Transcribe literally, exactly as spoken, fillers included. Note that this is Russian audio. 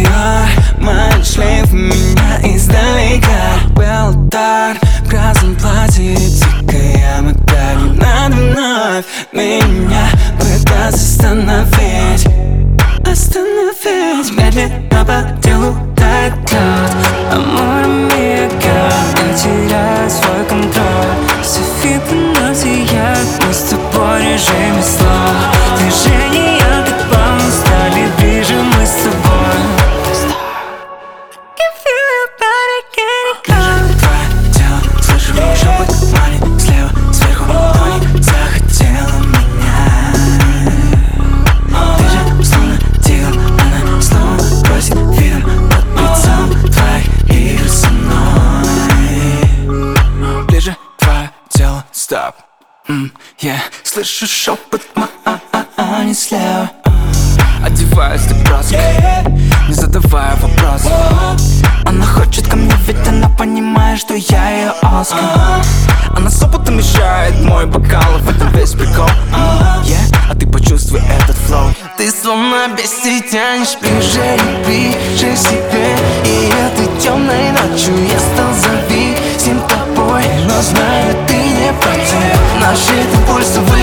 ее мысли в меня издалека. Был удар в красном платье, дикая мода. Не надо вновь меня пытаться остановить. Остановить. Медленно по телу тает лед. Amor amigo, я теряю свой контроль. Все видно сияет, мы с тобой в режиме слова. Движения как волны стали ближе, мы с тобой. Can feel your body getting cold. Твое тело, слышу шепот тумане. Слева, сверху, ладони захотела меня. Ты же словно тигр, она снова просит видом под лицом твоих игр со мной. Ближе твое тело, стоп. Mm, yeah. Слышу шепот мани слева. Одеваюсь ты броско, не задавая вопросов. Она хочет ко мне, ведь она понимает, что я ее Оскар. Она с опытом мешает мой бокал, в этом весь прикол. Yeah. А ты почувствуй этот флоу. Ты словно бестия тянешь ближе и ближе к себе. И этой темной ночью я стал зависим тобой. Но знаю, ты не против. Наши пульсы